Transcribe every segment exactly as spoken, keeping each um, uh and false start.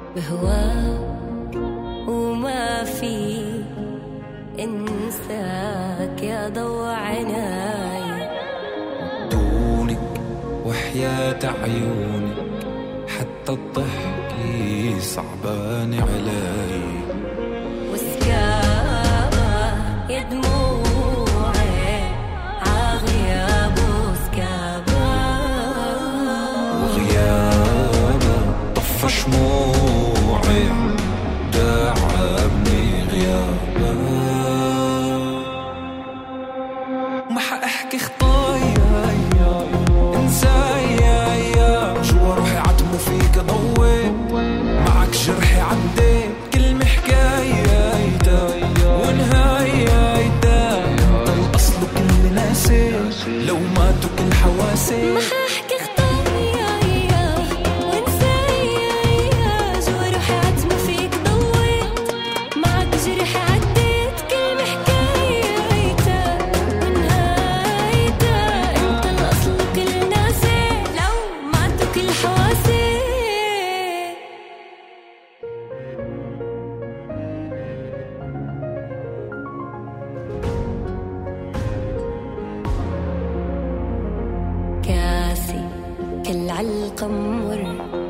بهواك وما في انساك يا ضوء عناي. دونك وحياة عيونك حتى الضحك صعبان علي. وسكابة يا دموعي عغياب وسكابة وغيابة طفى شموعي داعبني غيابة. ما حأحكي خطايا انسايا جوا روحي عتمو فيك ضوي معك جرحي عديت كلمة حكاية ونهاية انت الأصل كل ناسي لو ماتوا كل حواسي. ما حأحكي خطايا وانسايا جوا روحي عتمو فيك ضويت معك جرحي عديت كلمة حكاية ونهاية انت الأصل كل ناسي لو ماتوا كل حواسي. كاسي كل علقة مر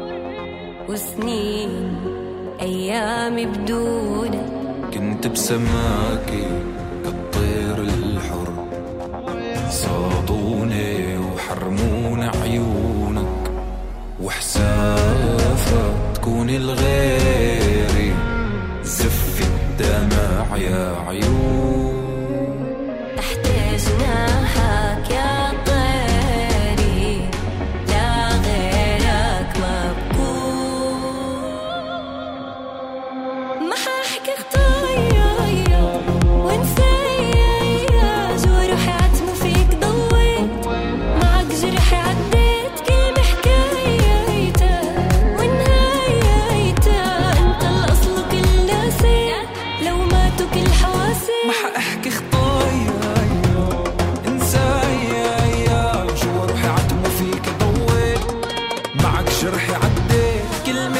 وسنين أيامي بدونك. كنت بسماكي كالطير الحر صادوني وحرمون عيونك وحسافة تكون الغيري زف الدمع يا عيون. تحت جناحك يا طيري لا غيرك ما بكون. ما حأحكي خطايا وانسايا جوا روحي عتمو فيك ضويت معك جرحي عديت كلمة حكاية ونهاية انت الأصل كل ناسي لو ماتوا كل حواسي. ما حأحكي خطايا انسايا جوا روحي عتمو فيك ضويت معك جرحي عديت كلمة